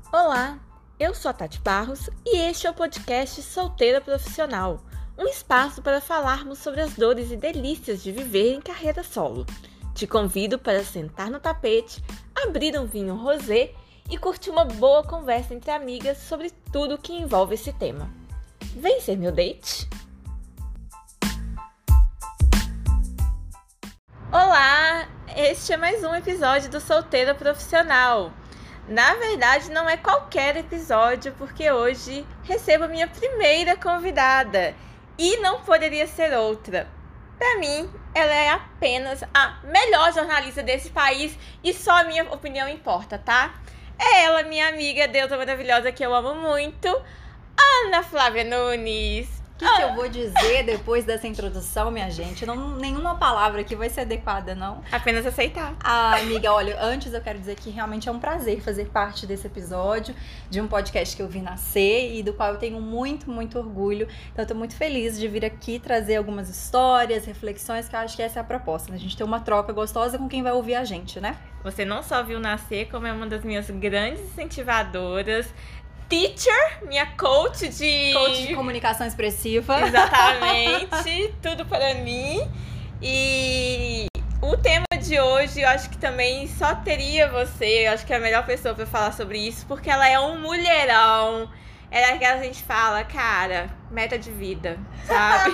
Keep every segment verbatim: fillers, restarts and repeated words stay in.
Olá, eu sou a Tati Barros e este é o podcast Solteira Profissional, um espaço para falarmos sobre as dores e delícias de viver em carreira solo. Te convido para sentar no tapete, abrir um vinho rosé e curtir uma boa conversa entre amigas sobre tudo que envolve esse tema. Vem ser meu date? Olá, este é mais um episódio do Solteira Profissional. Na verdade, não é qualquer episódio, porque hoje recebo a minha primeira convidada e não poderia ser outra. Para mim, ela é apenas a melhor jornalista desse país e só a minha opinião importa, tá? É ela, minha amiga, deusa maravilhosa que eu amo muito, Ana Flávia Nunes. O que, que eu vou dizer depois dessa introdução, minha gente? Não, nenhuma palavra aqui vai ser adequada, não. Apenas aceitar. Ah, amiga, olha, antes eu quero dizer que realmente é um prazer fazer parte desse episódio, de um podcast que eu vi nascer e do qual eu tenho muito, muito orgulho. Então eu tô muito feliz de vir aqui trazer algumas histórias, reflexões, que eu acho que essa é a proposta, né? A gente ter uma troca gostosa com quem vai ouvir a gente, né? Você não só viu nascer, como é uma das minhas grandes incentivadoras, teacher, minha coach de... Coach de comunicação expressiva. Exatamente, tudo para mim. E o tema de hoje, eu acho que também só teria você, eu acho que é a melhor pessoa para falar sobre isso, porque ela é um mulherão. É aquela que a gente fala, cara, meta de vida, sabe?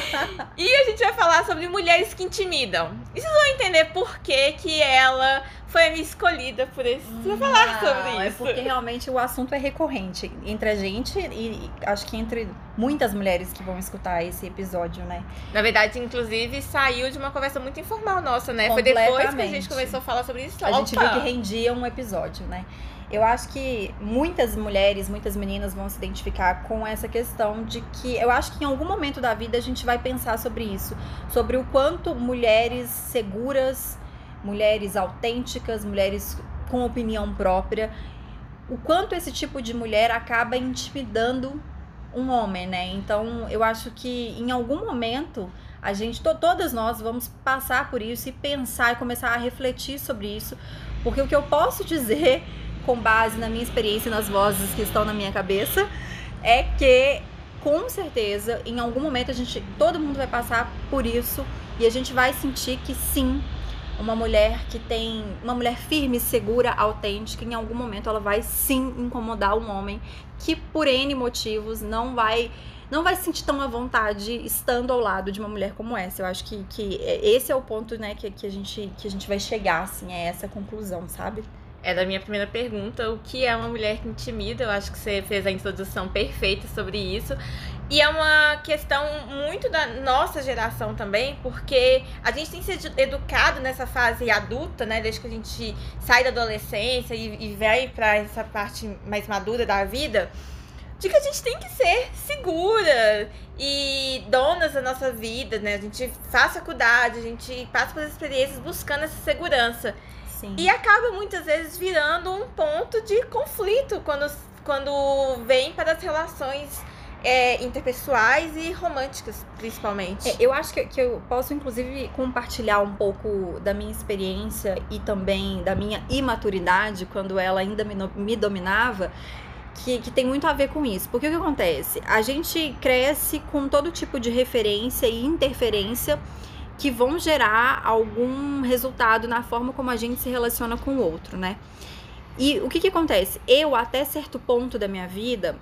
E a gente vai falar sobre mulheres que intimidam. E vocês vão entender por que que ela foi a minha escolhida por esse, pra falar sobre isso. É porque realmente o assunto é recorrente entre a gente e acho que entre muitas mulheres que vão escutar esse episódio, né? Na verdade, inclusive, saiu de uma conversa muito informal nossa, né? Foi depois que a gente começou a falar sobre isso. A Opa! gente viu que rendia um episódio, né? Eu acho que muitas mulheres, muitas meninas vão se identificar com essa questão de que eu acho que em algum momento da vida a gente vai pensar sobre isso, sobre o quanto mulheres seguras, mulheres autênticas, mulheres com opinião própria, o quanto esse tipo de mulher acaba intimidando um homem, né? Então eu acho que em algum momento a gente, to- todas nós vamos passar por isso e pensar e começar a refletir sobre isso, porque o que eu posso dizer com base na minha experiência e nas vozes que estão na minha cabeça, é que, com certeza, em algum momento a gente, todo mundo vai passar por isso e a gente vai sentir que sim, uma mulher que tem, uma mulher firme, segura, autêntica, em algum momento ela vai sim incomodar um homem que por N motivos não vai, não vai se sentir tão à vontade estando ao lado de uma mulher como essa. Eu acho que, que esse é o ponto, né, que, que, a gente, que a gente vai chegar, assim, é essa conclusão, sabe? É da minha primeira pergunta, o que é uma mulher que intimida? Eu acho que você fez a introdução perfeita sobre isso. E é uma questão muito da nossa geração também, porque a gente tem sido educado nessa fase adulta, né? Desde que a gente sai da adolescência e, e vai pra essa parte mais madura da vida, de que a gente tem que ser segura e donas da nossa vida, né? A gente faz faculdade, a gente passa pelas experiências buscando essa segurança. Sim. E acaba muitas vezes virando um ponto de conflito quando, quando vem para as relações é, interpessoais e românticas, principalmente. É, eu acho que, que eu posso, inclusive, compartilhar um pouco da minha experiência e também da minha imaturidade, quando ela ainda me, me dominava, que, que tem muito a ver com isso. Porque o que acontece? A gente cresce com todo tipo de referência e interferência que vão gerar algum resultado na forma como a gente se relaciona com o outro, né? E o que que acontece? Eu, até certo ponto da minha vida,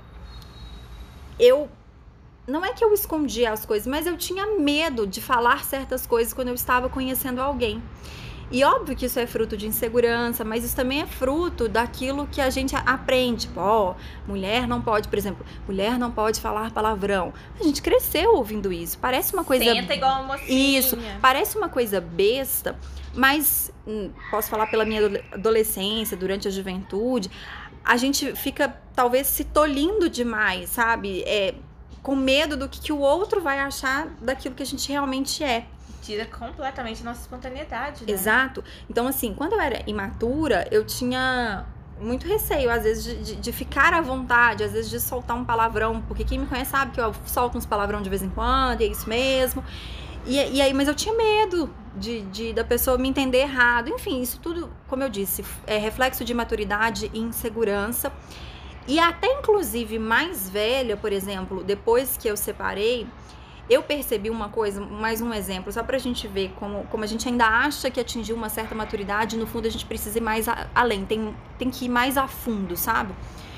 eu... Não é que eu escondia as coisas, mas eu tinha medo de falar certas coisas quando eu estava conhecendo alguém. E óbvio que isso é fruto de insegurança, mas isso também é fruto daquilo que a gente aprende. Tipo, ó, mulher não pode, por exemplo, mulher não pode falar palavrão. A gente cresceu ouvindo isso. Parece uma coisa... Senta igual uma mocinha. Isso, parece uma coisa besta, mas hum, posso falar pela minha adolescência, durante a juventude, a gente fica talvez se tolindo demais, sabe? É, com medo do que, que o outro vai achar daquilo que a gente realmente é. Tira completamente a nossa espontaneidade, né? Exato. Então, assim, quando eu era imatura, eu tinha muito receio, às vezes, de, de, de ficar à vontade, às vezes de soltar um palavrão, porque quem me conhece sabe que eu solto uns palavrão de vez em quando, e é isso mesmo. E, e aí, mas eu tinha medo de, de da pessoa me entender errado. Enfim, isso tudo, como eu disse, é reflexo de imaturidade e insegurança. E até inclusive mais velha, por exemplo, depois que eu separei, eu percebi uma coisa, mais um exemplo, só pra gente ver como, como a gente ainda acha que atingiu uma certa maturidade, no fundo a gente precisa ir mais a, além, tem, tem que ir mais a fundo, sabe?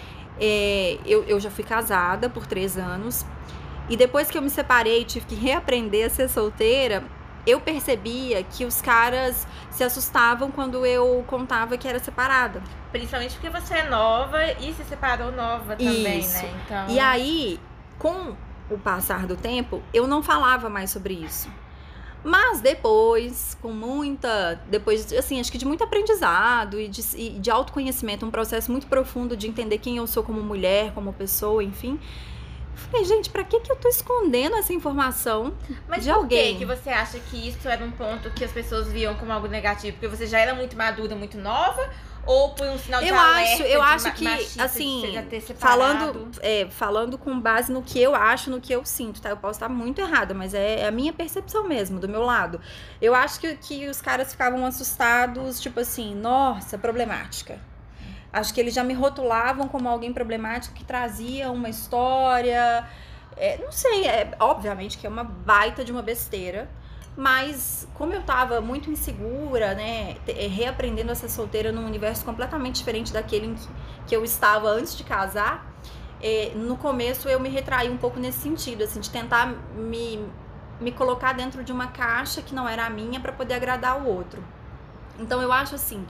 É, eu, eu já fui casada por três anos, e depois que eu me separei, tive que reaprender a ser solteira, eu percebia que os caras se assustavam quando eu contava que era separada. Principalmente porque você é nova e se separou nova também, Isso. né? Então... E aí, com o passar do tempo, eu não falava mais sobre isso. Mas depois, com muita... Depois, assim, acho que de muito aprendizado e de, e de autoconhecimento, um processo muito profundo de entender quem eu sou como mulher, como pessoa, enfim... Falei, gente, pra que que eu tô escondendo essa informação Mas de por alguém? que que você acha que isso era um ponto que as pessoas viam como algo negativo? Porque você já era muito madura, muito nova? Ou por um sinal de Eu alerta, acho, eu de acho ma- que, machista, de assim, você já ter separado? falando, é, falando com base no que eu acho, no que eu sinto, tá? Eu posso estar muito errada, mas é, é a minha percepção mesmo, do meu lado. Eu acho que, que os caras ficavam assustados, tipo assim, nossa, problemática. Acho que eles já me rotulavam como alguém problemático que trazia uma história. É, não sei, é, obviamente que é uma baita de uma besteira. Mas como eu tava muito insegura, né, reaprendendo a ser solteira num universo completamente diferente daquele em que, que eu estava antes de casar, é, no começo eu me retraí um pouco nesse sentido, assim, de tentar me, me colocar dentro de uma caixa que não era a minha para poder agradar o outro. Então eu acho assim,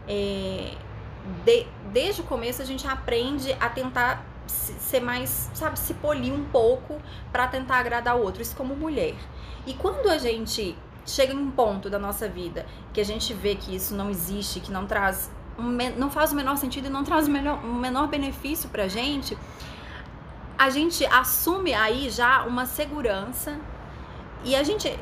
é, de, desde o começo a gente aprende a tentar ser mais, sabe, se polir um pouco para tentar agradar o outro, isso como mulher. E quando a gente chega em um ponto da nossa vida que a gente vê que isso não existe, que não traz, um, não faz o menor sentido e não traz o menor, um menor benefício pra gente, a gente assume aí já uma segurança e a gente,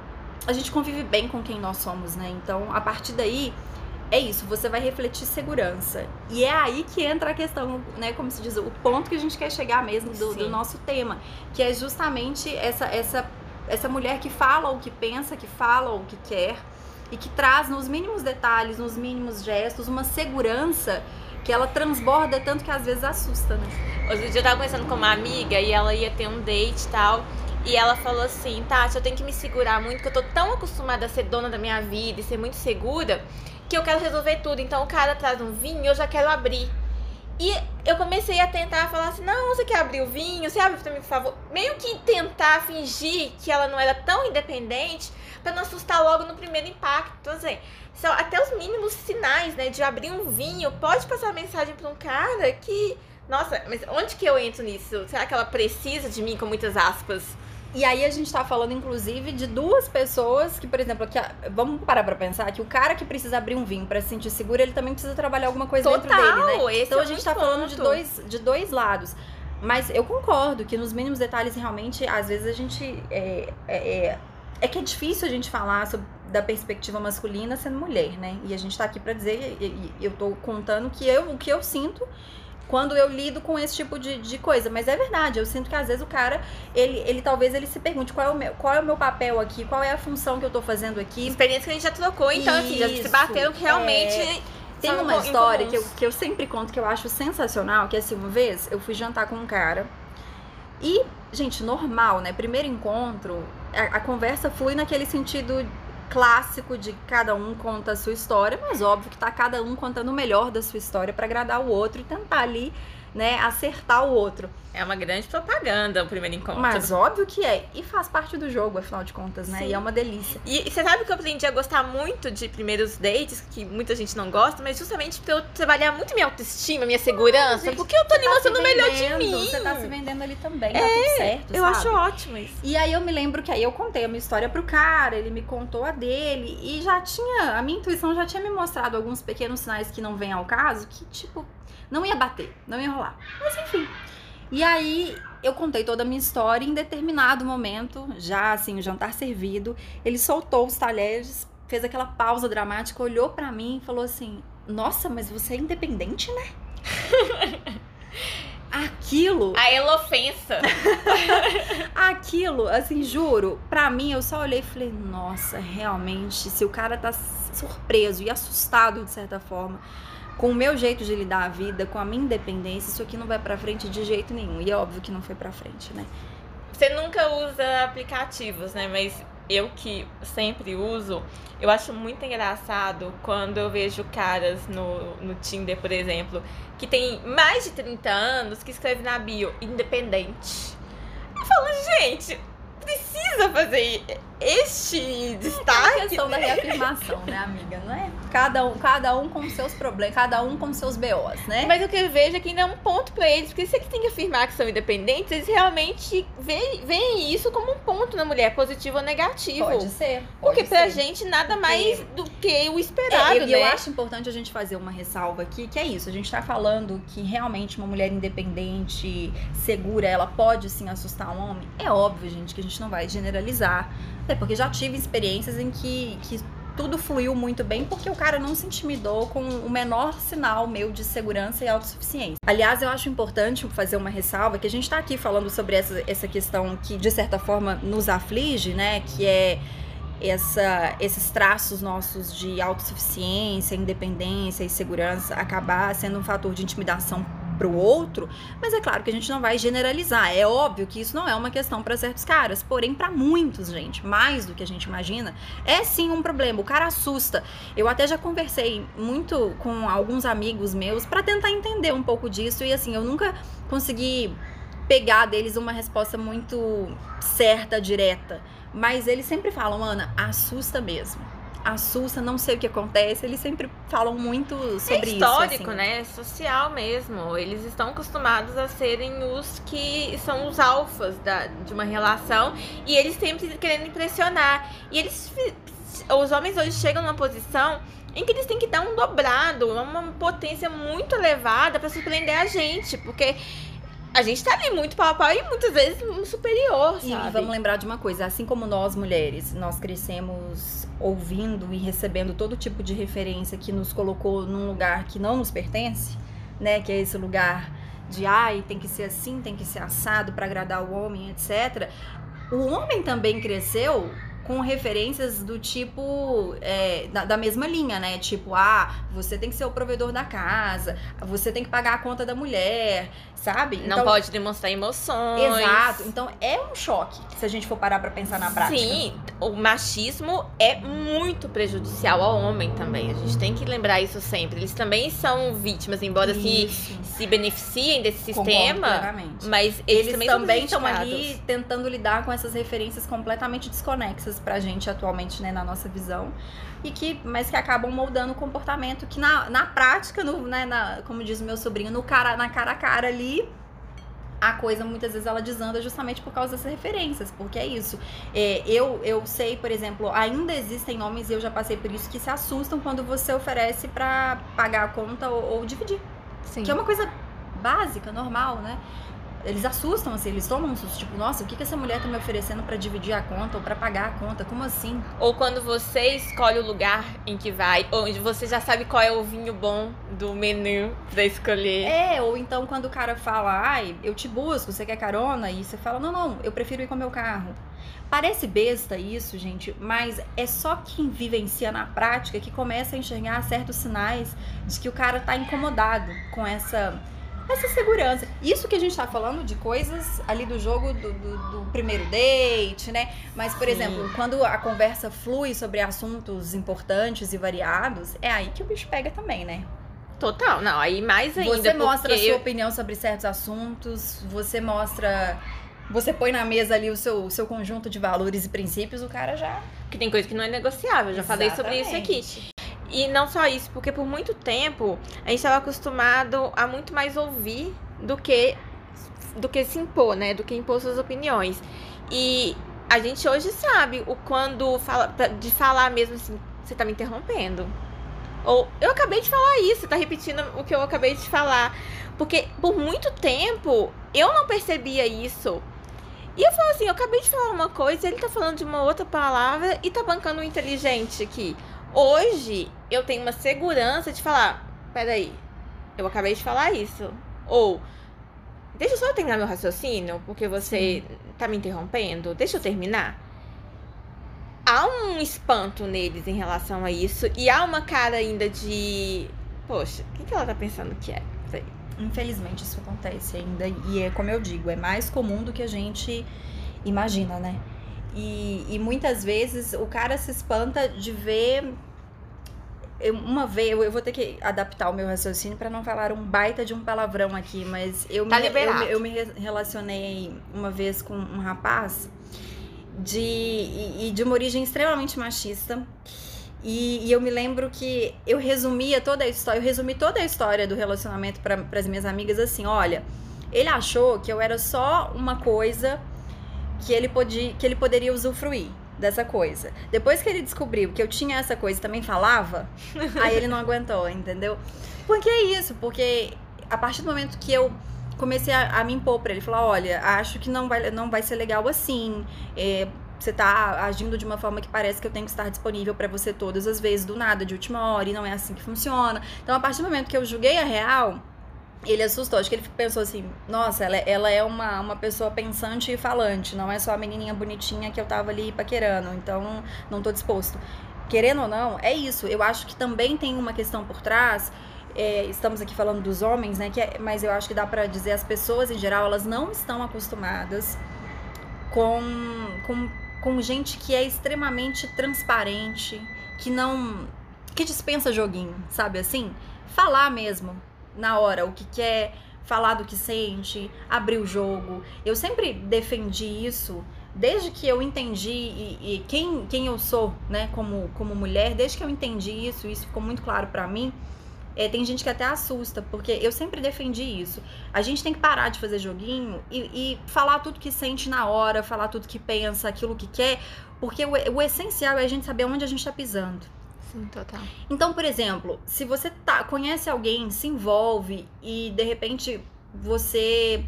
a gente convive bem com quem nós somos, né? Então, a partir daí, é isso, você vai refletir segurança. E é aí que entra a questão, né, como se diz, o ponto que a gente quer chegar mesmo do, do nosso tema, que é justamente essa, essa essa mulher que fala o que pensa, que fala o que quer e que traz nos mínimos detalhes, nos mínimos gestos, uma segurança que ela transborda tanto que às vezes assusta, né? Hoje dia eu tava conversando com uma amiga e ela ia ter um date e tal. E ela falou assim, Tati, eu tenho que me segurar muito, porque eu tô tão acostumada a ser dona da minha vida e ser muito segura, que eu quero resolver tudo. Então o cara traz um vinho e eu já quero abrir. E eu comecei a tentar falar assim, não, você quer abrir o vinho? Você abre pra mim, por favor. Meio que tentar fingir que ela não era tão independente pra não assustar logo no primeiro impacto. Então, assim, são até os mínimos sinais, né, de abrir um vinho. Pode passar mensagem pra um cara que... Nossa, mas onde que eu entro nisso? Será que ela precisa de mim, com muitas aspas? E aí a gente tá falando, inclusive, de duas pessoas que, por exemplo, que, vamos parar pra pensar que o cara que precisa abrir um vinho pra se sentir seguro, ele também precisa trabalhar alguma coisa Total, dentro dele, né? Esse então é a gente muito tá falando de ponto. dois, de dois lados. Mas eu concordo que nos mínimos detalhes, realmente, às vezes a gente... É, é, é que é difícil a gente falar sobre, da perspectiva masculina sendo mulher, né? E a gente tá aqui pra dizer, e, e eu tô contando que eu, o que eu sinto quando eu lido com esse tipo de, de coisa. Mas é verdade, eu sinto que às vezes o cara, ele, ele talvez ele se pergunte qual é, o meu, qual é o meu papel aqui, qual é a função que eu tô fazendo aqui. Experiência que a gente já trocou, então assim, já se bateram que realmente... É... Tem são uma incomuns. história que eu, que eu sempre conto, que eu acho sensacional, que é assim, uma vez eu fui jantar com um cara e, gente, normal, né? Primeiro encontro, a, a conversa flui naquele sentido clássico de cada um conta a sua história, mas óbvio que tá cada um contando o melhor da sua história pra agradar o outro e tentar ali, né, acertar o outro. É uma grande propaganda o primeiro encontro. Mas óbvio que é. E faz parte do jogo, afinal de contas, né? Sim. E é uma delícia. E, e você sabe que eu aprendi a gostar muito de primeiros dates, que muita gente não gosta, mas justamente pra eu trabalhar muito minha autoestima, minha segurança, gente, porque eu tô ali tá mostrando se o melhor de vendendo, mim. Você tá se vendendo ali também, É, tá tudo certo, Eu sabe? acho ótimo isso. E aí eu me lembro que aí eu contei a minha história pro cara, ele me contou a dele, e já tinha, a minha intuição já tinha me mostrado alguns pequenos sinais que não vêm ao caso, que tipo, não ia bater, não ia rolar. Mas enfim. E aí eu contei toda a minha história e em determinado momento, já assim, o jantar servido, ele soltou os talheres, fez aquela pausa dramática, olhou pra mim e falou assim, nossa, mas você é independente, né? aquilo... A elofensa. Aquilo, assim, juro, pra mim, eu só olhei e falei, nossa, realmente, se o cara tá surpreso e assustado, de certa forma, com o meu jeito de lidar a vida, com a minha independência, isso aqui não vai pra frente de jeito nenhum. E é óbvio que não foi pra frente, né? Você nunca usa aplicativos, né? Mas eu que sempre uso, eu acho muito engraçado quando eu vejo caras no, no Tinder, por exemplo, que tem mais de trinta anos, que escreve na bio, independente. Eu falo, gente, precisa fazer este destaque? É a questão da reafirmação, né, amiga? Não é? Cada um, cada um com seus problemas, cada um com seus B Os, né? Mas o que eu vejo é que ainda é um ponto pra eles, porque se eles têm que afirmar que são independentes, eles realmente veem, veem isso como um ponto na mulher, positivo ou negativo. Pode ser. Pode Porque pra ser. gente nada Porque... mais do que o esperado, é, eu, né? eu acho importante a gente fazer uma ressalva aqui, que é isso, a gente tá falando que realmente uma mulher independente, segura, ela pode sim assustar um homem. É óbvio, gente, que a gente não vai generalizar, até porque já tive experiências em que, que tudo fluiu muito bem, porque o cara não se intimidou com o menor sinal meu de segurança e autossuficiência. Aliás, eu acho importante fazer uma ressalva, que a gente tá aqui falando sobre essa, essa questão que, de certa forma, nos aflige, né, que é essa, esses traços nossos de autossuficiência, independência e segurança acabar sendo um fator de intimidação pro outro, mas é claro que a gente não vai generalizar. É óbvio que isso não é uma questão para certos caras, porém para muitos, gente, mais do que a gente imagina, é sim um problema. O cara assusta. Eu até já conversei muito com alguns amigos meus para tentar entender um pouco disso e assim, eu nunca consegui pegar deles uma resposta muito certa, direta, mas eles sempre falam, Ana, assusta mesmo. Assusta, não sei o que acontece, eles sempre falam muito sobre isso. É histórico, isso, assim. né? É social mesmo. Eles estão acostumados a serem os que são os alfas da, de uma relação e eles sempre querendo impressionar. E eles, os homens hoje chegam numa posição em que eles têm que dar um dobrado, uma potência muito elevada para surpreender a gente, porque a gente tá ali muito pau a pau e muitas vezes um superior, sabe? E vamos lembrar de uma coisa, assim como nós mulheres, nós crescemos ouvindo e recebendo todo tipo de referência que nos colocou num lugar que não nos pertence, né? Que é esse lugar de, ai, tem que ser assim, tem que ser assado para agradar o homem, etcétera. O homem também cresceu com referências do tipo, é, da, da mesma linha, né? Tipo, ah, você tem que ser o provedor da casa, você tem que pagar a conta da mulher, sabe? Não então, pode demonstrar emoções. Exato. Então, é um choque, se a gente for parar pra pensar na prática. Sim, o machismo é muito prejudicial ao homem também. A gente tem que lembrar isso sempre. Eles também são vítimas, embora se, se beneficiem desse sistema, mas eles, eles também, também estão são ali tentando lidar com essas referências completamente desconexas pra gente atualmente, né, na nossa visão, e que, mas que acabam moldando o comportamento que na, na prática, no, né, na, como diz o meu sobrinho, no cara, na cara a cara ali, a coisa muitas vezes ela desanda justamente por causa dessas referências, porque é isso. É, eu, eu sei, por exemplo, ainda existem homens, e eu já passei por isso, que se assustam quando você oferece pra pagar a conta ou, ou dividir. Sim. Que é uma coisa básica, normal, né? Eles assustam, assim, eles tomam um susto, tipo, nossa, o que que essa mulher tá me oferecendo pra dividir a conta ou pra pagar a conta? Como assim? Ou quando você escolhe o lugar em que vai, onde você já sabe qual é o vinho bom do menu pra escolher. É, ou então quando o cara fala, ai, eu te busco, você quer carona? E você fala, não, não, eu prefiro ir com o meu carro. Parece besta isso, gente, mas é só quem vivencia na prática que começa a enxergar certos sinais de que o cara tá incomodado com essa... essa segurança. Isso que a gente tá falando de coisas ali do jogo do, do, do primeiro date, né? Mas, por Sim. exemplo, quando a conversa flui sobre assuntos importantes e variados, é aí que o bicho pega também, né? Total, não, aí mais ainda. Você mostra a sua eu... opinião sobre certos assuntos, você mostra... Você põe na mesa ali o seu, o seu conjunto de valores e princípios, o cara já... Porque tem coisa que não é negociável, eu já Exatamente. falei sobre isso aqui. E não só isso, porque por muito tempo a gente estava acostumado a muito mais ouvir do que, do que se impor, né? Do que impor suas opiniões. E a gente hoje sabe o quando fala, de falar mesmo assim, você tá me interrompendo. Ou eu acabei de falar isso, você tá repetindo o que eu acabei de falar. Porque por muito tempo eu não percebia isso. E eu falo assim, eu acabei de falar uma coisa, ele tá falando de uma outra palavra e tá bancando um inteligente aqui. Hoje, eu tenho uma segurança de falar, peraí, eu acabei de falar isso. Ou, deixa eu só terminar meu raciocínio, porque você tá me interrompendo. Deixa eu terminar. Há um espanto neles em relação a isso. E há uma cara ainda de... Poxa, o que, que ela tá pensando que é? Sei. Infelizmente isso acontece ainda. E é como eu digo, é mais comum do que a gente imagina, né? E, e muitas vezes o cara se espanta de ver... Eu, uma vez, eu, eu vou ter que adaptar o meu raciocínio para não falar um baita de um palavrão aqui, mas eu, tá me, liberado. eu, eu me relacionei uma vez com um rapaz de, e, e de uma origem extremamente machista. E, e eu me lembro que eu resumia toda a história, eu resumi toda a história do relacionamento para as minhas amigas assim, olha, ele achou que eu era só uma coisa que ele, podia, que ele poderia usufruir dessa coisa. Depois que ele descobriu que eu tinha essa coisa e também falava, aí ele não aguentou, entendeu? Porque é isso, porque a partir do momento que eu comecei a, a me impor pra ele, falar, olha, acho que não vai, não vai ser legal assim, é, você tá agindo de uma forma que parece que eu tenho que estar disponível pra você todas as vezes, do nada, de última hora, e não é assim que funciona. Então, a partir do momento que eu julguei a real, ele assustou, acho que ele pensou assim, nossa, ela, ela é uma, uma pessoa pensante e falante, não é só a menininha bonitinha que eu tava ali paquerando, então não tô disposto. Querendo ou não, é isso, eu acho que também tem uma questão por trás, é, estamos aqui falando dos homens, né, que é, mas eu acho que dá pra dizer, as pessoas em geral, elas não estão acostumadas com, com, com gente que é extremamente transparente, que não, que dispensa joguinho, sabe assim? Falar mesmo, na hora, o que quer, falar do que sente, abrir o jogo. Eu sempre defendi isso, desde que eu entendi e, e quem, quem eu sou, né, como, como mulher, desde que eu entendi isso, isso ficou muito claro pra mim. É, tem gente que até assusta, porque eu sempre defendi isso. A gente tem que parar de fazer joguinho e, e falar tudo que sente na hora, falar tudo que pensa, aquilo que quer, porque o, o essencial é a gente saber onde a gente tá pisando. Sim, total. Então, por exemplo, se você tá, conhece alguém, se envolve e de repente você,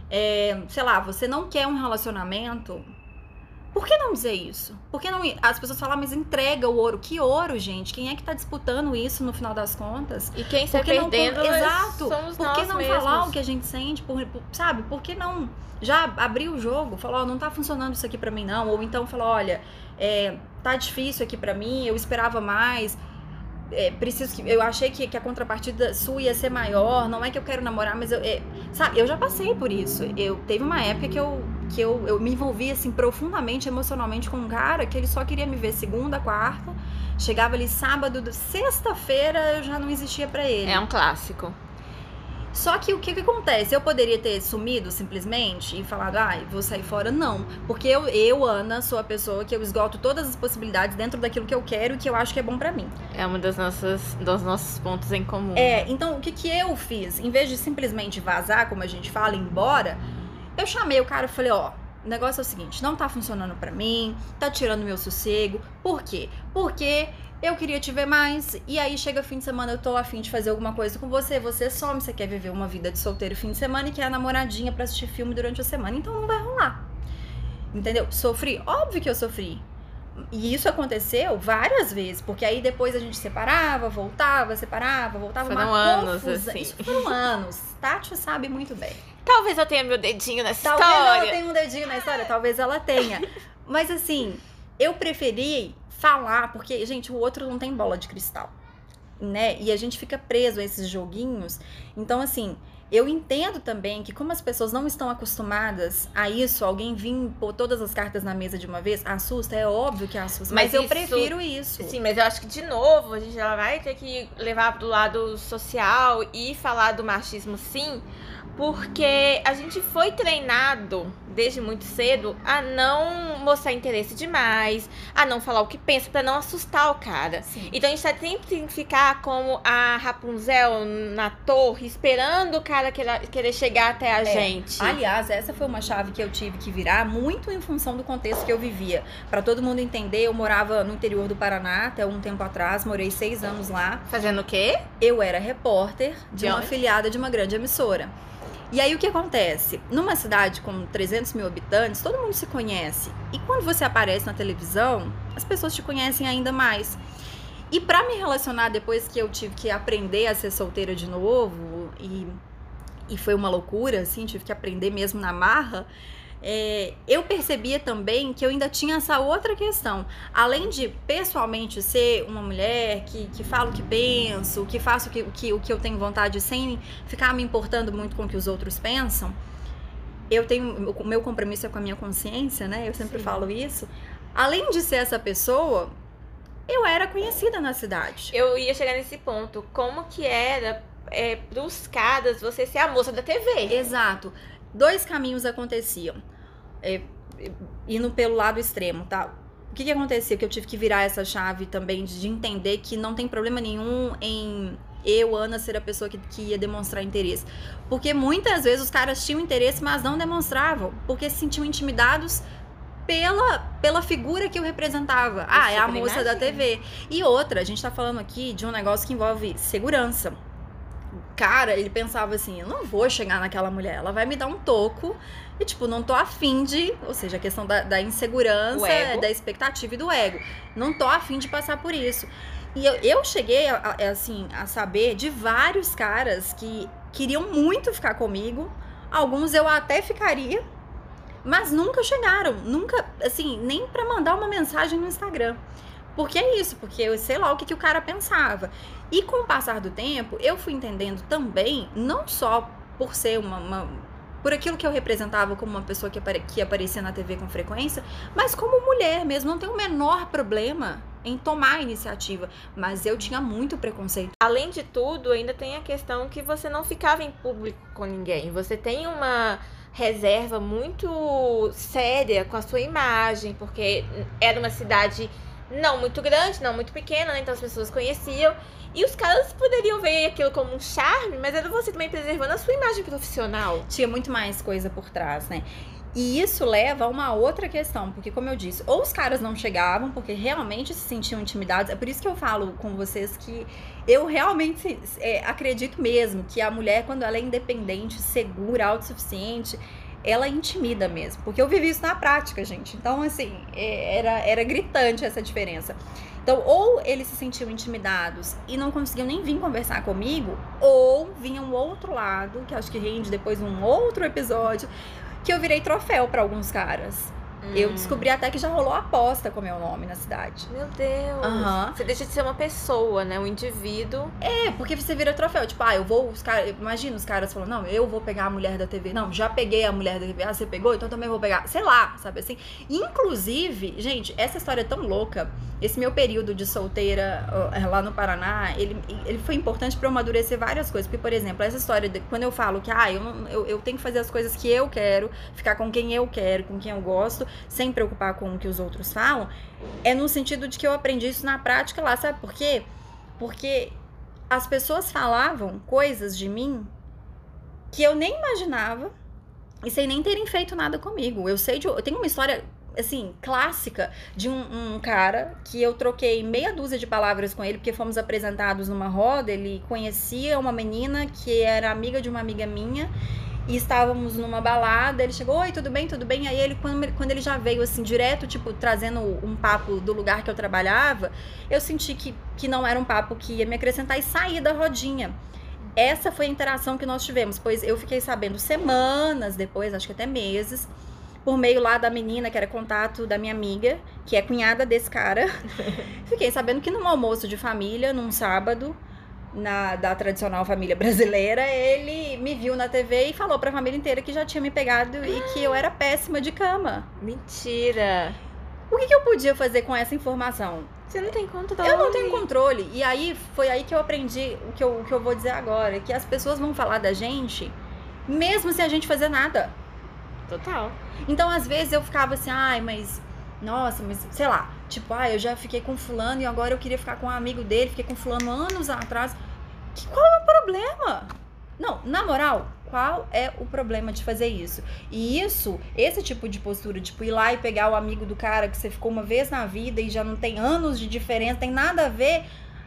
é, sei lá, você não quer um relacionamento, por que não dizer isso? Por que não? As pessoas falam, mas entrega o ouro. Que ouro, gente? Quem é que tá disputando isso no final das contas? E quem está perdendo não, exato. somos por que nós não mesmos. falar o que a gente sente? Por, por, sabe? Por que não já abrir o jogo? Falar, ó, não tá funcionando isso aqui pra mim, não. Ou então falar, olha, é, tá difícil aqui pra mim, eu esperava mais. É, preciso que eu achei que, que a contrapartida sua ia ser maior, não é que eu quero namorar, mas eu, é, sabe, eu já passei por isso. Eu teve uma época que eu que eu, eu me envolvi assim profundamente emocionalmente com um cara que ele só queria me ver segunda, quarta, chegava ali sábado, sexta-feira eu já não existia pra ele. É um clássico. Só que o que que acontece? Eu poderia ter sumido simplesmente e falado, ah, vou sair fora? Não. Porque eu, eu, Ana, sou a pessoa que eu esgoto todas as possibilidades dentro daquilo que eu quero e que eu acho que é bom pra mim. É um dos nossos, dos nossos pontos em comum. É, então o que que eu fiz? Em vez de simplesmente vazar, como a gente fala, ir embora, eu chamei o cara e falei, ó, o negócio é o seguinte, não tá funcionando pra mim, tá tirando meu sossego. Por quê? Porque eu queria te ver mais, e aí chega fim de semana, eu tô a fim de fazer alguma coisa com você, você some, você quer viver uma vida de solteiro fim de semana e quer a namoradinha pra assistir filme durante a semana, então não vai rolar. Entendeu? Sofri? Óbvio que eu sofri. E isso aconteceu várias vezes, porque aí depois a gente separava, voltava, separava, voltava. Foram uma anos, confusão. assim. Isso foram anos. Tati sabe muito bem. Talvez eu tenha meu dedinho nessa Talvez história. Talvez ela tenha um dedinho na história, talvez ela tenha. Mas assim, eu preferi falar, porque, gente, o outro não tem bola de cristal, né? E a gente fica preso a esses joguinhos. Então, assim, eu entendo também que como as pessoas não estão acostumadas a isso, alguém vir pôr todas as cartas na mesa de uma vez, assusta, é óbvio que assusta, mas, mas eu isso, prefiro isso. Sim, mas eu acho que, de novo, a gente já vai ter que levar do lado social e falar do machismo, sim, porque a gente foi treinado desde muito cedo a não mostrar interesse demais, a não falar o que pensa pra não assustar o cara. Sim. Então a gente tá sempre tem que ficar como a Rapunzel na torre, esperando o cara querer, querer chegar até a é. gente. Aliás, essa foi uma chave que eu tive que virar muito em função do contexto que eu vivia. Pra todo mundo entender, eu morava no interior do Paraná até um tempo atrás, morei seis anos lá. Fazendo o quê? Eu era repórter de, de uma onde? afiliada de uma grande emissora. E aí o que acontece? Numa cidade com trezentos mil habitantes, todo mundo se conhece. E quando você aparece na televisão, as pessoas te conhecem ainda mais. E pra me relacionar depois que eu tive que aprender a ser solteira de novo e, e foi uma loucura, assim, tive que aprender mesmo na marra, é, eu percebia também que eu ainda tinha essa outra questão. Além de, pessoalmente, ser uma mulher que, que fala o que penso, que faço o que, que, o que eu tenho vontade sem ficar me importando muito com o que os outros pensam, eu tenho, o meu compromisso é com a minha consciência, né? Eu sempre Sim. falo isso. Além de ser essa pessoa, eu era conhecida na cidade. Eu ia chegar nesse ponto. Como que era é, pros caras você ser a moça da T V? Exato. Dois caminhos aconteciam. É, indo pelo lado extremo, tá? O que que acontecia? Que eu tive que virar essa chave também de entender que não tem problema nenhum em eu, Ana, ser a pessoa que, que ia demonstrar interesse. Porque muitas vezes os caras tinham interesse, mas não demonstravam, porque se sentiam intimidados pela, pela figura que eu representava. Eu ah, é a moça imagino. da T V. E outra, a gente tá falando aqui de um negócio que envolve segurança. Cara, ele pensava assim, eu não vou chegar naquela mulher, ela vai me dar um toco e, tipo, não tô afim de... Ou seja, a questão da, da insegurança, da expectativa e do ego. Não tô afim de passar por isso. E eu, eu cheguei, a, a, assim, a saber de vários caras que queriam muito ficar comigo. Alguns eu até ficaria, mas nunca chegaram. Nunca, assim, nem pra mandar uma mensagem no Instagram. Porque é isso, porque eu sei lá o que, que o cara pensava. E com o passar do tempo, eu fui entendendo também, não só por ser uma... uma por aquilo que eu representava como uma pessoa que, apare, que aparecia na T V com frequência, mas como mulher mesmo, não tem o menor problema em tomar a iniciativa. Mas eu tinha muito preconceito. Além de tudo, ainda tem a questão que você não ficava em público com ninguém. Você tem uma reserva muito séria com a sua imagem, porque era uma cidade... não muito grande, não muito pequena, né? Então as pessoas conheciam. E os caras poderiam ver aquilo como um charme, mas era você também preservando a sua imagem profissional. Tinha muito mais coisa por trás, né? E isso leva a uma outra questão, porque como eu disse, ou os caras não chegavam, porque realmente se sentiam intimidados. É por isso que eu falo com vocês que eu realmente é, acredito mesmo que a mulher, quando ela é independente, segura, autossuficiente, ela intimida mesmo, porque eu vivi isso na prática, gente. Então, assim, era, era gritante essa diferença. Então, ou eles se sentiam intimidados e não conseguiam nem vir conversar comigo, ou vinha um outro lado, que acho que rende depois um outro episódio, que eu virei troféu para alguns caras. Hum. Eu descobri até que já rolou aposta com meu nome na cidade. Meu Deus. Uhum. Você deixa de ser uma pessoa, né? Um indivíduo. É, porque você vira troféu. Tipo, ah, eu vou... Os caras, imagina os caras falando, não, eu vou pegar a mulher da T V. Não, já peguei a mulher da T V. Ah, você pegou? Então também vou pegar. Sei lá, sabe assim? Inclusive, gente, essa história é tão louca. Esse meu período de solteira lá no Paraná, ele, ele foi importante pra eu amadurecer várias coisas. Porque, por exemplo, essa história, de, quando eu falo que, ah, eu, eu, eu tenho que fazer as coisas que eu quero, ficar com quem eu quero, com quem eu gosto, sem preocupar com o que os outros falam, é no sentido de que eu aprendi isso na prática lá, sabe por quê? Porque as pessoas falavam coisas de mim que eu nem imaginava e sem nem terem feito nada comigo. Eu sei de... Eu tenho uma história, assim, clássica de um, um cara que eu troquei meia dúzia de palavras com ele, porque fomos apresentados numa roda, ele conhecia uma menina que era amiga de uma amiga minha, e estávamos numa balada, ele chegou, oi, tudo bem, tudo bem? Aí ele, quando, quando ele já veio, assim, direto, tipo, trazendo um papo do lugar que eu trabalhava, eu senti que, que não era um papo que ia me acrescentar e saí da rodinha. Essa foi a interação que nós tivemos, pois eu fiquei sabendo semanas depois, acho que até meses, por meio lá da menina, que era contato da minha amiga, que é cunhada desse cara. Fiquei sabendo que num almoço de família, num sábado, Na, da tradicional família brasileira, ele me viu na T V e falou pra família inteira que já tinha me pegado e que eu era péssima de cama. Mentira! O que, que eu podia fazer com essa informação? Você não tem controle. Eu não tenho controle. E aí, foi aí que eu aprendi o que eu, o que eu vou dizer agora, que as pessoas vão falar da gente mesmo sem a gente fazer nada. Total. Então, às vezes, eu ficava assim, ai, mas... Nossa, mas sei lá, tipo, ah, eu já fiquei com fulano e agora eu queria ficar com um amigo dele, fiquei com fulano anos atrás. Que, qual é o problema? Não, na moral, qual é o problema de fazer isso? E isso, esse tipo de postura, tipo, ir lá e pegar o amigo do cara que você ficou uma vez na vida e já não tem anos de diferença, tem nada a ver...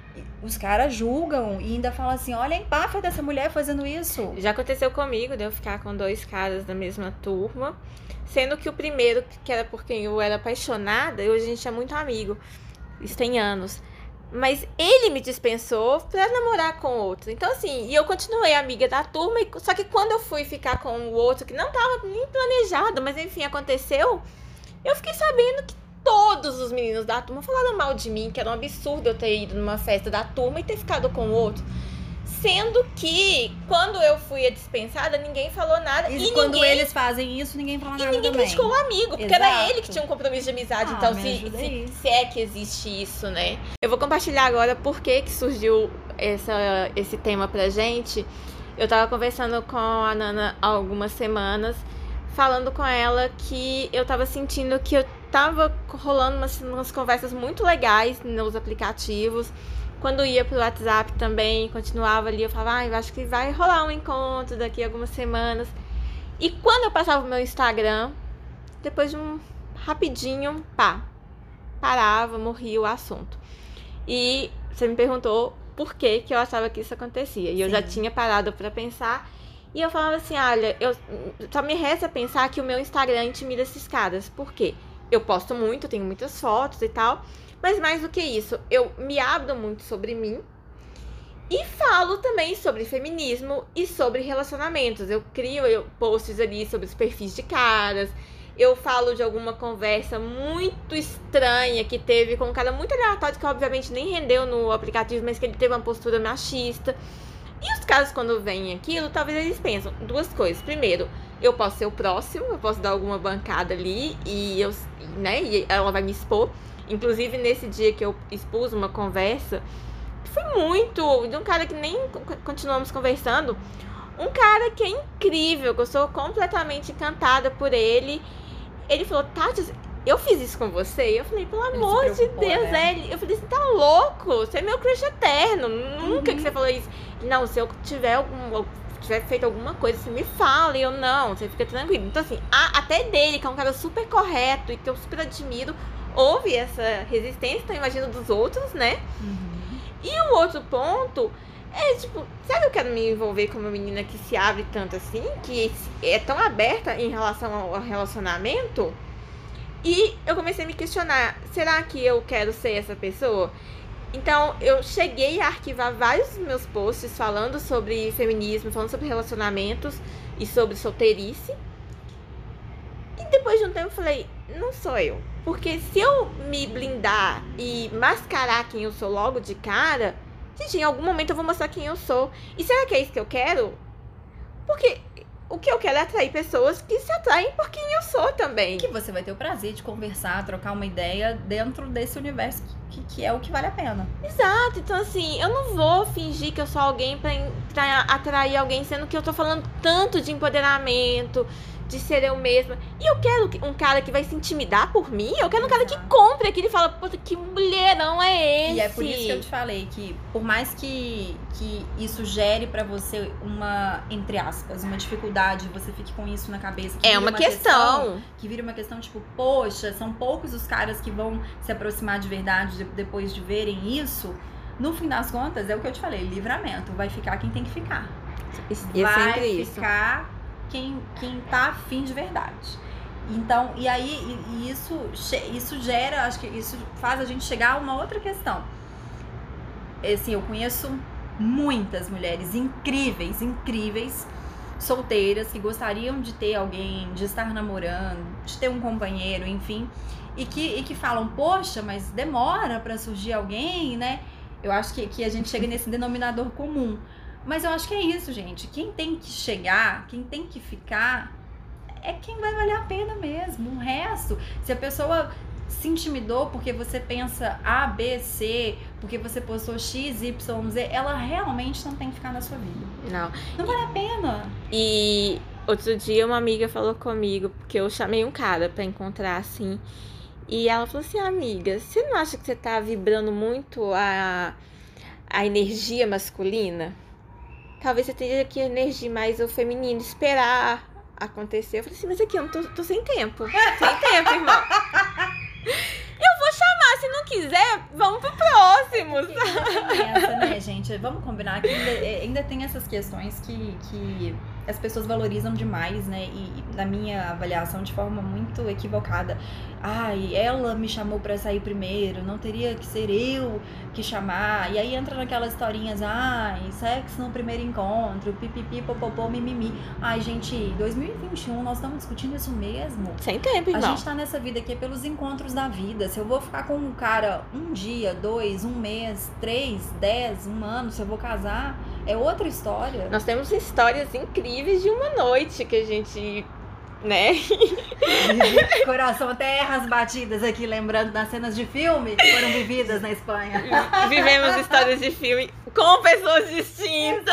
Os caras julgam e ainda falam assim, olha a empáfia dessa mulher fazendo isso. Já aconteceu comigo de eu ficar com dois caras da mesma turma, sendo que o primeiro, que era por quem eu era apaixonada, e hoje a gente é muito amigo, isso tem anos. Mas ele me dispensou pra namorar com outro. Então, assim, e eu continuei amiga da turma. Só que quando eu fui ficar com o outro, que não tava nem planejado, mas enfim, aconteceu, eu fiquei sabendo que todos os meninos da turma falaram mal de mim, que era um absurdo eu ter ido numa festa da turma e ter ficado com o outro. Sendo que, quando eu fui a dispensada, ninguém falou nada. E, e quando ninguém... eles fazem isso, ninguém fala E nada ninguém também. criticou o amigo, porque Exato. era ele que tinha um compromisso de amizade. Ah, então, me se, ajuda se, aí. se é que existe isso, né? Eu vou compartilhar agora por que que surgiu essa, esse tema pra gente. Eu tava conversando com a Nana há algumas semanas, falando com ela que eu tava sentindo que eu tava rolando umas, umas conversas muito legais nos aplicativos. Quando ia pro WhatsApp também, continuava ali, eu falava, ah, eu acho que vai rolar um encontro daqui a algumas semanas. E quando eu passava o meu Instagram, depois de um rapidinho, pá, parava, morria o assunto. E você me perguntou por que que eu achava que isso acontecia. E eu Sim. já tinha parado pra pensar. E eu falava assim, olha, eu, só me resta pensar que o meu Instagram intimida esses caras. Por quê? Eu posto muito, tenho muitas fotos e tal. Mas mais do que isso, eu me abro muito sobre mim e falo também sobre feminismo e sobre relacionamentos. Eu crio eu, posts ali sobre os perfis de caras. Eu falo de alguma conversa muito estranha que teve com um cara muito aleatório, que obviamente nem rendeu no aplicativo, mas que ele teve uma postura machista. E os caras, quando veem aquilo, talvez eles pensam duas coisas. Primeiro, eu posso ser o próximo, eu posso dar alguma bancada ali e, eu, né, e ela vai me expor. Inclusive, nesse dia que eu expus uma conversa, foi muito de um cara que nem continuamos conversando, um cara que é incrível, que eu sou completamente encantada por ele. Ele falou, Tati, eu fiz isso com você? E eu falei, pelo Ele amor se de preocupou, Deus, né? é. Eu falei, você tá louco? Você é meu crush eterno. Nunca Uhum. que você falou isso. Não, se eu tiver algum, tiver feito alguma coisa, você me fala. E eu, não, você fica tranquilo. Então, assim, a, até dele, que é um cara super correto e que eu super admiro, houve essa resistência, então imagino dos outros, né? Uhum. E o outro ponto é, tipo, será que eu quero me envolver com uma menina que se abre tanto assim, que é tão aberta em relação ao relacionamento? E eu comecei a me questionar, será que eu quero ser essa pessoa? Então, eu cheguei a arquivar vários dos meus posts falando sobre feminismo, falando sobre relacionamentos e sobre solteirice. E depois de um tempo eu falei, não sou eu. Porque se eu me blindar e mascarar quem eu sou logo de cara, gente, em algum momento eu vou mostrar quem eu sou. E será que é isso que eu quero? Porque o que eu quero é atrair pessoas que se atraem por quem eu sou também. Que você vai ter o prazer de conversar, trocar uma ideia dentro desse universo que, que é o que vale a pena. Exato, então assim, eu não vou fingir que eu sou alguém pra, pra atrair alguém, sendo que eu tô falando tanto de empoderamento, de ser eu mesma. E eu quero um cara que vai se intimidar por mim. Eu quero um cara que Exato. compre aquilo e fala, puta, que mulherão é esse? E é por isso que eu te falei que, por mais que, que isso gere pra você uma, entre aspas, uma dificuldade, você fique com isso na cabeça. Que É vira uma questão. Que vira uma questão tipo, poxa, são poucos os caras que vão se aproximar de verdade de- depois de verem isso. No fim das contas, é o que eu te falei, livramento. Vai ficar quem tem que ficar. E é Vai sempre isso. ficar quem, quem tá afim de verdade. Então, e aí e- e isso, che- isso gera, acho que isso faz a gente chegar a uma outra questão. Assim, eu conheço muitas mulheres incríveis, incríveis, solteiras, que gostariam de ter alguém, de estar namorando, de ter um companheiro, enfim, e que, e que falam, poxa, mas demora pra surgir alguém, né? Eu acho que, que a gente chega nesse denominador comum. Mas eu acho que é isso, gente. Quem tem que chegar, quem tem que ficar, é quem vai valer a pena mesmo. O resto, se a pessoa se intimidou porque você pensa A, B, C, porque você postou X, Y, Z, ela realmente não tem que ficar na sua vida. Não. Não vale a pena. E outro dia uma amiga falou comigo, porque eu chamei um cara pra encontrar assim. E ela falou assim, amiga, você não acha que você tá vibrando muito a, a energia masculina? Talvez você tenha que energizar mais o feminino, esperar acontecer. Eu falei assim, mas aqui eu não tô, tô sem tempo. Sem tempo, irmão. Eu vou chamar, se não quiser, vamos pro próximo. Essa, né, gente? Vamos combinar que ainda, ainda tem essas questões que, que as pessoas valorizam demais, né? E, e na minha avaliação, de forma muito equivocada. Ai, ela me chamou pra sair primeiro, não teria que ser eu que chamar. E aí entra naquelas historinhas, ai, sexo no primeiro encontro, pipipi, popopô, mimimi. Ai, gente, dois mil e vinte e um, nós estamos discutindo isso mesmo. Sem tempo, irmão. A gente tá nessa vida aqui pelos encontros da vida. Se eu vou ficar com um cara um dia, dois, um mês, três, dez, um ano, se eu vou casar, é outra história. Nós temos histórias incríveis de uma noite que a gente, né? Coração, terras batidas aqui, lembrando das cenas de filme que foram vividas na Espanha. Vivemos histórias de filme com pessoas distintas.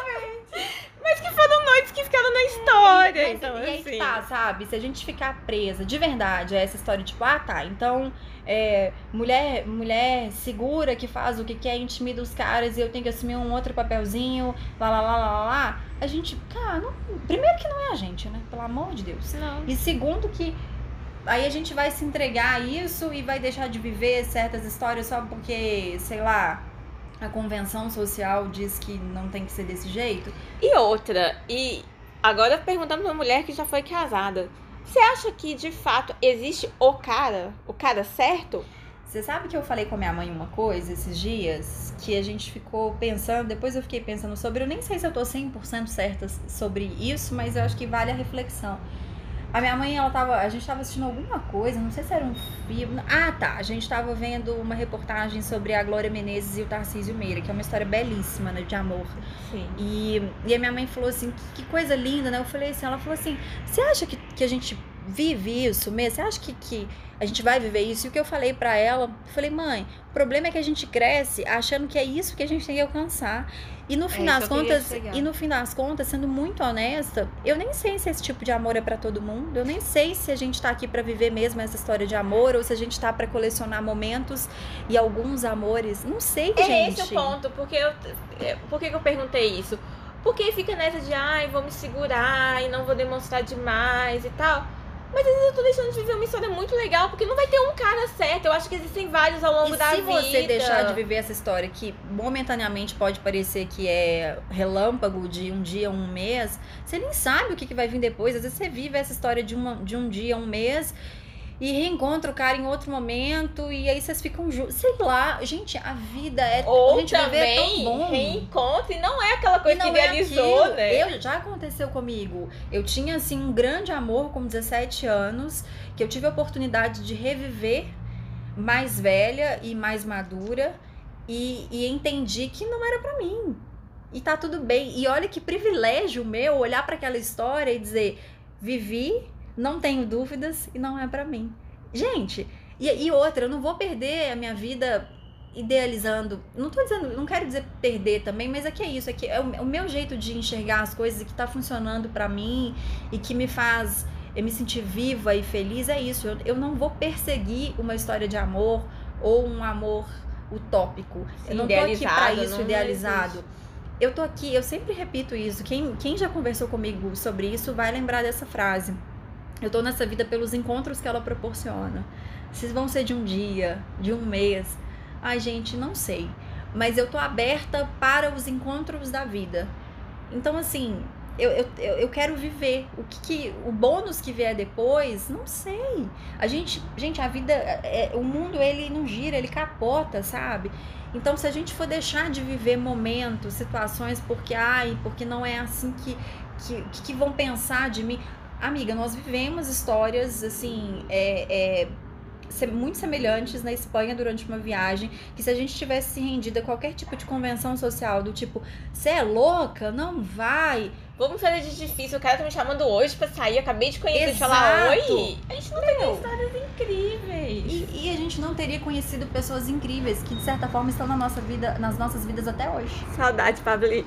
Mas que foram noites que ficaram na história. Mas, então, e aí assim... que tá, sabe? Se a gente ficar presa de verdade a essa história, tipo, ah, tá, então é, mulher, mulher segura que faz o que quer, intimida os caras e eu tenho que assumir um outro papelzinho, lá, lá, lá, lá, lá. A gente, cara, não, primeiro que não é a gente, né? Pelo amor de Deus. Não. E segundo que aí a gente vai se entregar a isso e vai deixar de viver certas histórias só porque, sei lá, a convenção social diz que não tem que ser desse jeito. E outra, e agora perguntando pra uma mulher que já foi casada, você acha que de fato existe o cara, o cara certo? Você sabe que eu falei com a minha mãe uma coisa esses dias, que a gente ficou pensando, depois eu fiquei pensando sobre, eu nem sei se eu tô cem por cento certa sobre isso, mas eu acho que vale a reflexão. A minha mãe, ela tava, a gente tava assistindo alguma coisa, não sei se era um filme. Ah, tá. A gente tava vendo uma reportagem sobre a Glória Menezes e o Tarcísio Meira, que é uma história belíssima, né, de amor. Sim. E, e a minha mãe falou assim, que, que coisa linda, né? Eu falei assim, ela falou assim, você acha que, que a gente vive isso mesmo? Você acha que, que a gente vai viver isso? E o que eu falei pra ela, eu falei, mãe, o problema é que a gente cresce achando que é isso que a gente tem que alcançar. E no fim É, das isso eu queria contas, chegar. e no fim das contas, sendo muito honesta, eu nem sei se esse tipo de amor é pra todo mundo. Eu nem sei se a gente tá aqui pra viver mesmo essa história de amor ou se a gente tá pra colecionar momentos e alguns amores. Não sei, É gente. esse o ponto, porque eu, é, por que que eu perguntei isso? Porque fica nessa de, ai, vou me segurar e não vou demonstrar demais e tal. Mas às vezes eu tô deixando de viver uma história muito legal, porque não vai ter um cara certo. Eu acho que existem vários ao longo E da se vida. você deixar de viver essa história que momentaneamente pode parecer que é relâmpago de um dia, um mês, você nem sabe o que, que vai vir depois. Às vezes você vive essa história de, uma, de um dia, um mês e reencontra o cara em outro momento e aí vocês ficam juntos. Sei lá, gente, a vida é... Ou a gente viver é tão também bom. reencontro e não é aquela E coisa que não é idealizou, aquilo. né? Eu, já aconteceu comigo. Eu tinha, assim, um grande amor com dezessete anos, que eu tive a oportunidade de reviver mais velha e mais madura, e, e entendi que não era pra mim. E tá tudo bem. E olha que privilégio meu olhar pra aquela história e dizer, vivi, não tenho dúvidas e não é pra mim. Gente, e, e outra, eu não vou perder a minha vida idealizando, não tô dizendo, não quero dizer perder também, mas é que é isso, é que é o, é o meu jeito de enxergar as coisas e que tá funcionando pra mim e que me faz eu me sentir viva e feliz, é isso. Eu, eu não vou perseguir uma história de amor ou um amor utópico. Sim, eu não tô aqui pra idealizado, isso, não idealizado. existe. Eu tô aqui, eu sempre repito isso. Quem, quem já conversou comigo sobre isso vai lembrar dessa frase. Eu tô nessa vida pelos encontros que ela proporciona. Se vão ser de um dia, de um mês. Ai, gente, não sei. Mas eu tô aberta para os encontros da vida. Então, assim, eu, eu, eu quero viver. O que, que o bônus que vier depois, não sei. A gente, gente, a vida, é, o mundo, ele não gira, ele capota, sabe? Então, se a gente for deixar de viver momentos, situações, porque, ai, porque não é assim que, que, que vão pensar de mim. Amiga, nós vivemos histórias, assim, é, é, muito semelhantes na Espanha durante uma viagem, que se a gente tivesse se rendido a qualquer tipo de convenção social, do tipo, você é louca? Não vai. Vamos fazer de difícil, o cara tá me chamando hoje pra sair, eu acabei de conhecer, de Exato. falar oi. A gente não tem Meu. histórias incríveis. E, e a gente não teria conhecido pessoas incríveis, que de certa forma estão na nossa vida, nas nossas vidas até hoje. Saudade, Pablito.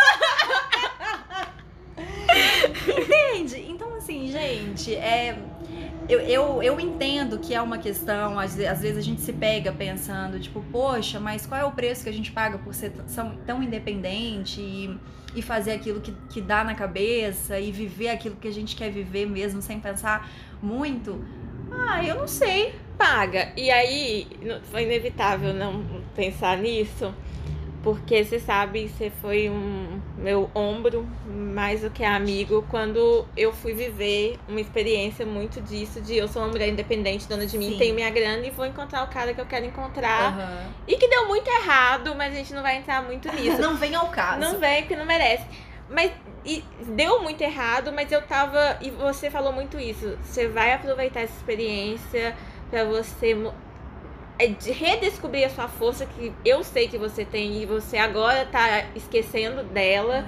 Entende? Então, assim, gente, é... Eu, eu, eu entendo que é uma questão, às, às vezes a gente se pega pensando, tipo, poxa, mas qual é o preço que a gente paga por ser tão, tão independente e, e fazer aquilo que, que dá na cabeça e viver aquilo que a gente quer viver mesmo sem pensar muito? Ah, eu não sei. Paga. E aí, não- foi inevitável não pensar nisso, porque você sabe, você foi um meu ombro mais do que amigo quando eu fui viver uma experiência muito disso, de eu sou uma mulher independente, dona de mim, Sim. tenho minha grana e vou encontrar o cara que eu quero encontrar. Aham. E que deu muito errado, mas a gente não vai entrar muito nisso. Não vem ao caso. Não vem, porque não merece. Mas e deu muito errado, mas eu tava... E você falou muito isso. Você vai aproveitar essa experiência pra você mo- é, de redescobrir a sua força, que eu sei que você tem e você agora tá esquecendo dela.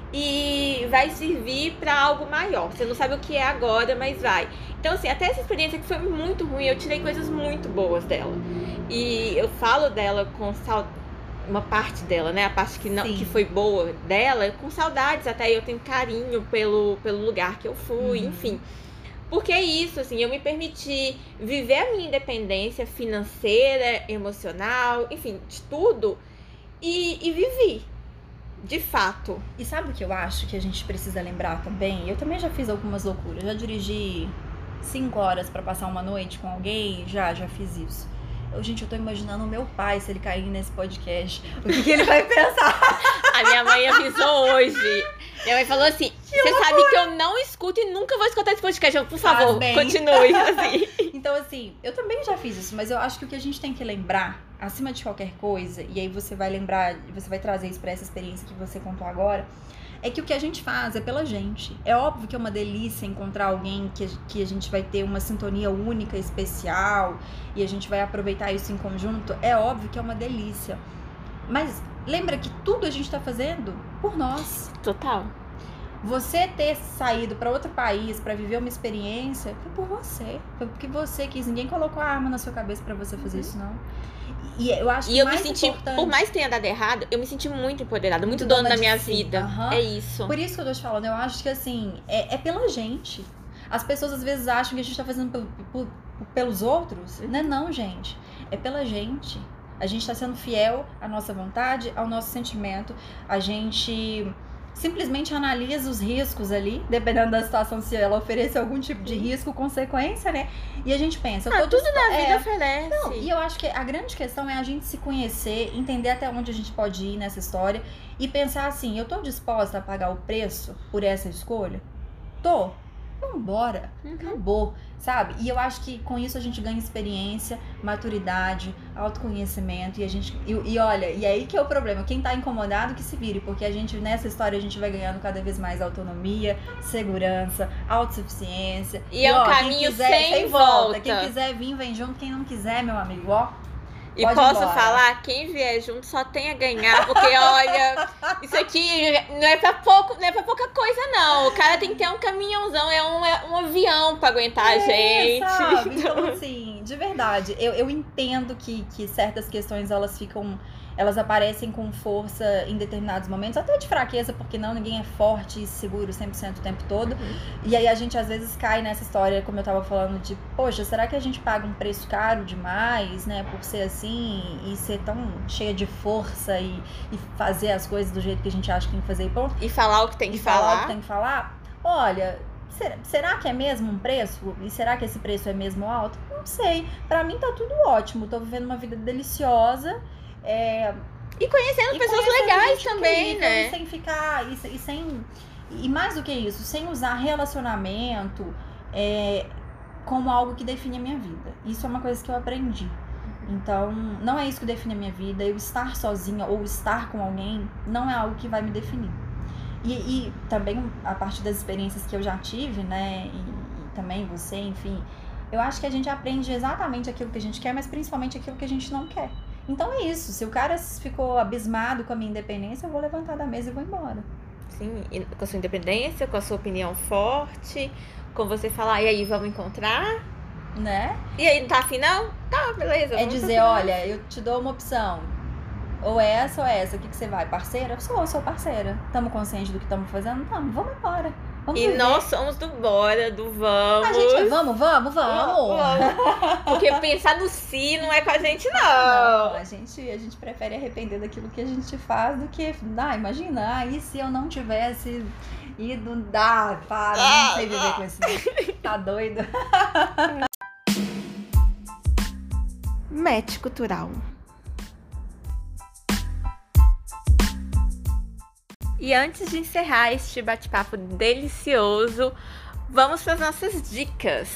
E vai servir pra algo maior. Você não sabe o que é agora, mas vai. Então, assim, até essa experiência que foi muito ruim, eu tirei coisas muito boas dela. E eu falo dela com saudade. Uma parte dela, né? A parte que, não, Sim. que foi boa dela, com saudades até. Eu tenho carinho pelo, pelo lugar que eu fui, Uhum. enfim. Porque é isso, assim, eu me permiti viver a minha independência financeira, emocional, enfim, de tudo. E, e vivi, de fato. E sabe o que eu acho que a gente precisa lembrar também? Eu também já fiz algumas loucuras. Já dirigi cinco horas pra passar uma noite com alguém. Já, já fiz isso. Eu, gente, eu tô imaginando o meu pai, se ele cair nesse podcast. O que, que ele vai pensar? A minha mãe avisou hoje. Minha mãe falou assim, você sabe que eu não escuto e nunca vou escutar esse podcast. Eu, por Faz favor, bem. continue, assim. Então, assim, eu também já fiz isso, mas eu acho que o que a gente tem que lembrar, acima de qualquer coisa, e aí você vai lembrar, você vai trazer isso pra essa experiência que você contou agora, é que o que a gente faz é pela gente. É óbvio que é uma delícia encontrar alguém que, que a gente vai ter uma sintonia única, especial, e a gente vai aproveitar isso em conjunto. É óbvio que é uma delícia. Mas lembra que tudo a gente tá fazendo por nós. Total. Você ter saído pra outro país pra viver uma experiência foi por você. Foi porque você quis. Ninguém colocou a arma na sua cabeça pra você fazer isso, não. E eu acho E que eu me mais senti, importante... por mais que tenha dado errado, eu me senti muito empoderada, muito, Muito dona dona da de minha si. vida. Aham. É isso. Por isso que eu tô te falando, eu acho que assim, é, é pela gente. As pessoas às vezes acham que a gente tá fazendo pel- pel- pelos outros. Não é não, gente. É pela gente. A gente tá sendo fiel à nossa vontade, ao nosso sentimento. A gente simplesmente analisa os riscos ali, dependendo da situação, se ela oferecer algum tipo de risco, consequência, né? E a gente pensa, eu Ah, tô tudo dispo- na vida é, oferece. não, e eu acho que a grande questão é a gente se conhecer, entender até onde a gente pode ir nessa história e pensar assim, eu tô disposta a pagar o preço por essa escolha? Tô. Vambora. Uhum. Acabou, sabe? E eu acho que com isso a gente ganha experiência, maturidade, autoconhecimento e a gente... E, e olha, e aí que é o problema, quem tá incomodado que se vire, porque a gente, nessa história, a gente vai ganhando cada vez mais autonomia, segurança, autossuficiência. E é um ó, quem caminho quiser- sem volta. Quem quiser vir, vem junto. Quem não quiser, meu amigo, ó. E Pode ir posso embora. falar, quem vier junto só tem a ganhar, porque olha, isso aqui não é pra pouco, não é pra pouca coisa não. O cara tem que ter um caminhãozão, é um, é um avião pra aguentar a É, gente. sabe? Então, assim, de verdade, eu, eu entendo que, que certas questões, elas ficam... Elas aparecem com força em determinados momentos, até de fraqueza, porque não, ninguém é forte e seguro cem por cento o tempo todo. E aí a gente, às vezes, cai nessa história, como eu tava falando, de... Poxa, será que a gente paga um preço caro demais, né? Por ser assim e ser tão cheia de força e, e fazer as coisas do jeito que a gente acha que tem que fazer e pronto. E falar o que tem que E falar o falar. que tem que falar? Olha, será, será que é mesmo um preço? E será que esse preço é mesmo alto? Não sei. Pra mim tá tudo ótimo. Tô vivendo uma vida deliciosa. É, E conhecendo e pessoas conhecendo legais gente também, incrível, né? E sem ficar. E, se- e sem. E mais do que isso, sem usar relacionamento é, como algo que define a minha vida. Isso é uma coisa que eu aprendi. Então, não é isso que define a minha vida. Eu estar sozinha ou estar com alguém não é algo que vai me definir. E, e também, a partir das experiências que eu já tive, né, e, e também você, enfim, eu acho que a gente aprende exatamente aquilo que a gente quer, mas principalmente aquilo que a gente não quer. Então é isso, se o cara ficou abismado com a minha independência, eu vou levantar da mesa e vou embora. Sim, e com a sua independência, com a sua opinião forte, com você falar, e aí, vamos encontrar? Né? E aí, não tá afim não? Tá, beleza. É vamos dizer, continuar. olha, eu te dou uma opção. Ou é essa ou é essa, o que, que você vai? Parceira? Eu sou, eu sou parceira. Tamo consciente do que estamos fazendo? Tamo, vamos embora. Vamos E viver. nós somos do bora, do vamos. A gente, vamos, vamos, vamos. Vamos. Porque pensar no si não é com a gente, Não, não. a gente, a gente prefere arrepender daquilo que a gente faz do que, ah, imagina, ah, e se eu não tivesse ido, dá, para, não sei viver com isso, tá doido? Match cultural. E antes de encerrar este bate-papo delicioso, vamos para as nossas dicas.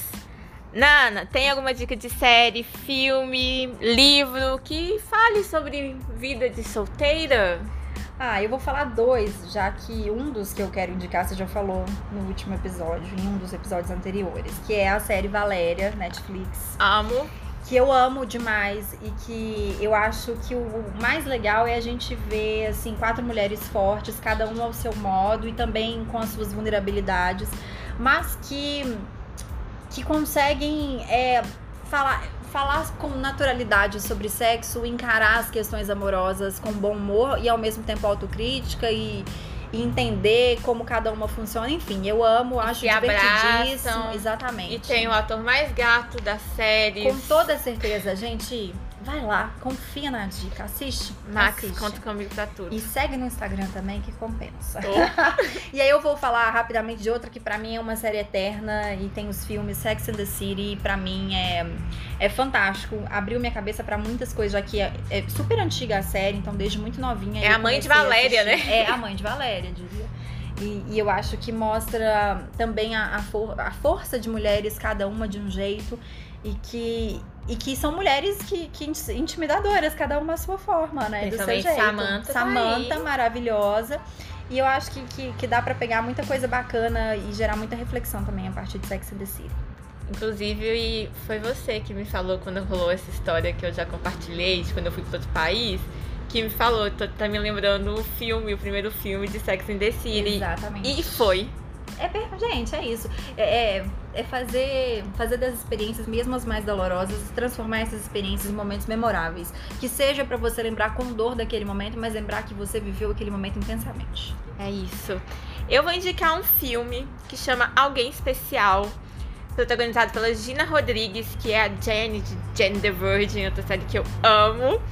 Nana, tem alguma dica de série, filme, livro que fale sobre vida de solteira? Ah, eu vou falar dois, já que um dos que eu quero indicar você já falou no último episódio, em um dos episódios anteriores, que é a série Valéria, Netflix. Amo. Que eu amo demais e que eu acho que o mais legal é a gente ver, assim, quatro mulheres fortes, cada uma ao seu modo e também com as suas vulnerabilidades, mas que, que conseguem é, falar... falar com naturalidade sobre sexo, encarar as questões amorosas com bom humor e ao mesmo tempo autocrítica e, e entender como cada uma funciona. Enfim, eu amo, acho divertidíssimo. Exatamente. E tem o ator mais gato da série. Com toda certeza, gente. Vai lá, confia na dica, assiste. Max, assiste. conta comigo pra tudo. E segue no Instagram também, que compensa. Oh. E aí eu vou falar rapidamente de outra que pra mim é uma série eterna e tem os filmes Sex and the City, pra mim é, é fantástico. Abriu minha cabeça pra muitas coisas, já que é, é super antiga a série, então desde muito novinha. É a mãe de Valéria, né? É a mãe de Valéria, diria. E, e eu acho que mostra também a, a, for, a força de mulheres, cada uma de um jeito. E que, e que são mulheres que, que intimidadoras, cada uma à sua forma, né? Do seu jeito. Samantha, Samantha, tá maravilhosa. E eu acho que, que, que dá pra pegar muita coisa bacana e gerar muita reflexão também a partir de Sex and the City. Inclusive, e foi você que me falou quando rolou essa história que eu já compartilhei, de quando eu fui para outro país, que me falou, tá me lembrando o filme, o primeiro filme de Sex and the City. Exatamente. E foi. É, gente, é isso. É, é, é fazer, fazer das experiências, mesmo as mais dolorosas, transformar essas experiências em momentos memoráveis. Que seja pra você lembrar com dor daquele momento, mas lembrar que você viveu aquele momento intensamente. É isso. Eu vou indicar um filme que chama Alguém Especial, protagonizado pela Gina Rodrigues, que é a Jenny de Jane the Virgin, outra série que eu amo.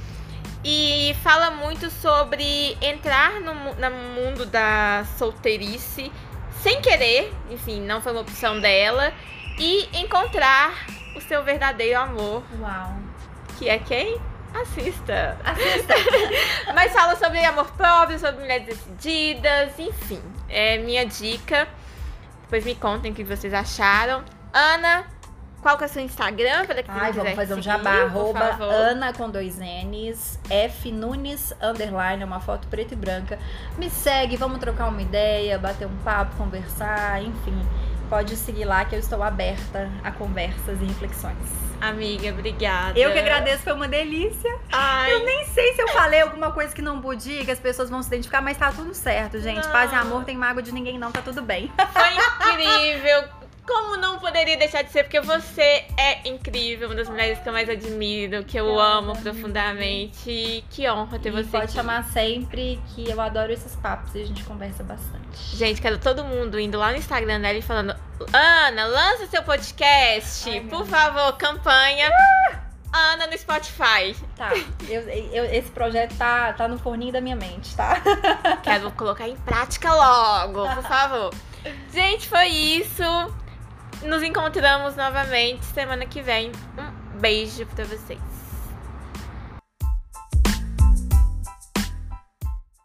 E fala muito sobre entrar no, no mundo da solteirice sem querer, enfim, não foi uma opção dela, e encontrar o seu verdadeiro amor. Uau! Que é quem? Assista! Assista! Mas fala sobre amor próprio, sobre mulheres decididas, enfim, é minha dica. Depois me contem o que vocês acharam. Ana, qual que é o seu Instagram? Para que Ai, vamos fazer um jabá. Arroba Ana com dois N's, F Nunes, underline, uma foto preta e branca. Me segue, vamos trocar uma ideia, bater um papo, conversar, enfim. Pode seguir lá que eu estou aberta a conversas e reflexões. Amiga, obrigada. Eu que agradeço, foi uma delícia. Ai. Eu nem sei se eu falei alguma coisa que não podia, que as pessoas vão se identificar, mas tá tudo certo, gente. Não. Paz e amor, tem mágoa de ninguém não, tá tudo bem. Foi incrível. Como não poderia deixar de ser, porque você é incrível, uma das mulheres que eu mais admiro, que eu Obrigada, amo profundamente. E que honra ter E você pode aqui. chamar sempre, que eu adoro esses papos e a gente conversa bastante. Gente, quero todo mundo indo lá no Instagram dela e falando: Ana, lança seu podcast, Ai, por meu favor, campanha Ana no Spotify. Tá, eu, eu- esse projeto tá, tá no forninho da minha mente, tá? Quero colocar em prática logo, por favor. Gente, foi isso. Nos encontramos novamente semana que vem. Um beijo pra vocês.